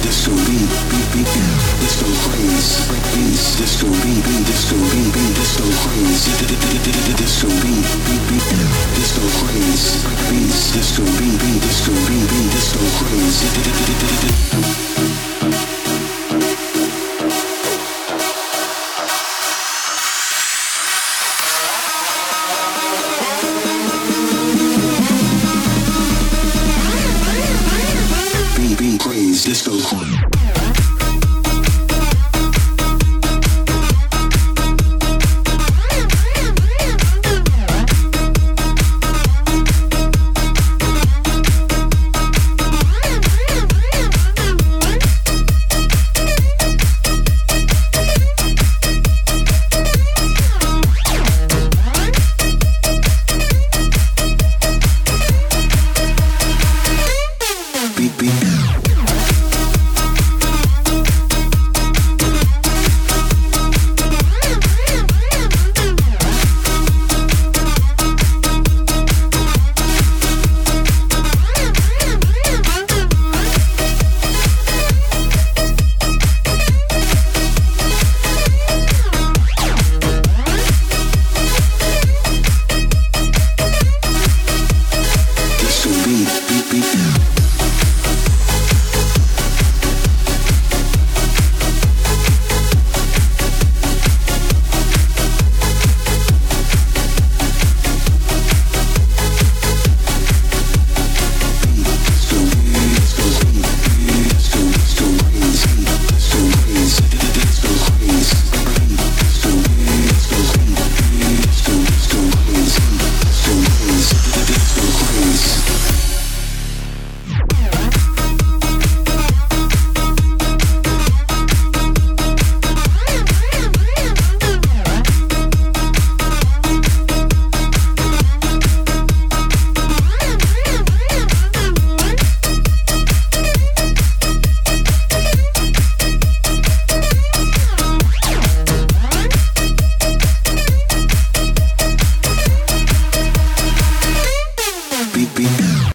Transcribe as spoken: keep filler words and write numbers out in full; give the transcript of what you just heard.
disco beat, beat, beat, disco craze, breakbeats, disco beat, beat, disco beat, beat, disco craze, disco beat, beat, beat, disco craze, breakbeats, disco beat, beat, disco beat, beat, disco craze. Disco Queen.